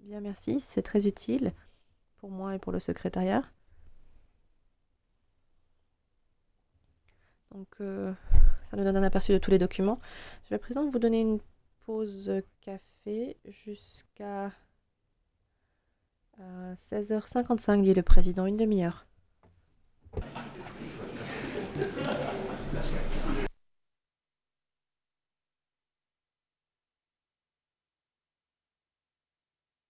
Bien, merci, c'est très utile pour moi et pour le secrétariat. Donc, ça nous donne un aperçu de tous les documents. Je vais à présent vous donner une pause café jusqu'à 16h55, dit le président, une demi-heure.